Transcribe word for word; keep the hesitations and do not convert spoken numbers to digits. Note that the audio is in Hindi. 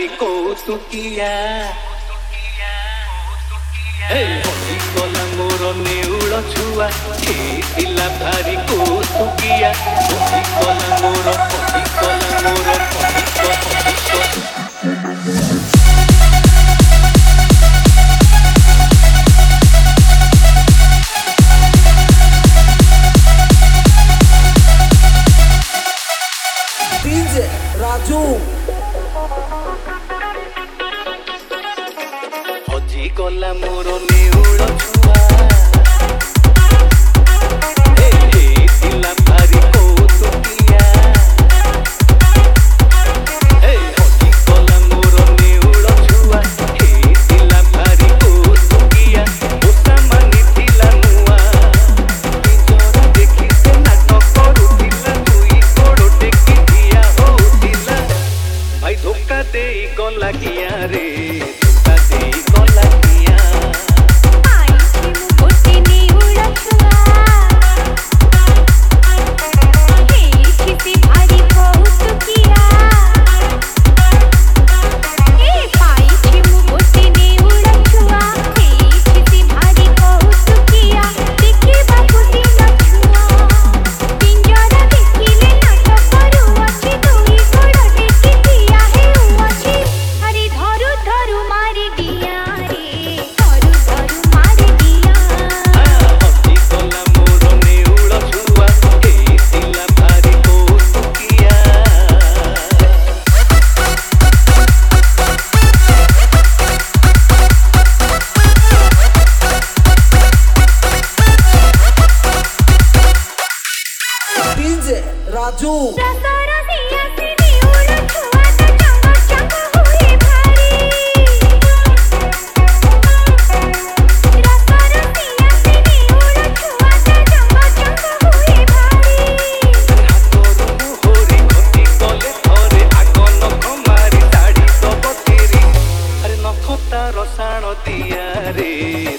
भारी कौतुकिया गला मोर नेउल छुआ पिला भारी कौतुकिया गला मोर गला मोर डीजे राजू हजी गला मोर नेउल छुआ पिला भारी कौतुकिया हजी गला मोर नेउल छुआ पिला भारी कौतुकिया ओसा मानी थिला नुआ जरा देखी से नाटक करुथिला दुई गोड़ टेकी दिया होतिला भाई धोखा देई गला किया रे धोखा देई गला किया आई छी मु गोटे नेउल छुआ हे छिसी भारी कौतुकिया ए पाई छी मु गोटे नेउल छुआ हे छिसी भारी कौतुकिया देखि बाबू दिन छुआ पिंजरा देखिले नाटक करू अछि दुई गोड़ टेकी दिया हे अछि अरे धरु धरु मारी दिया रे धरु धरु मारी दिया हजी गला मोर नेउल छुआ पिला भारी कौतुकिया डीजे राजू रसरा सिया से नेउल छुआ त चंग चंग होई भारी रसरा सिया से नेउल छुआ त चंग चंग होई भारी हातरू होरी खटी कले थरे आग नख मारी साड़ी दब तेरी अरे नख तार साण दिया रे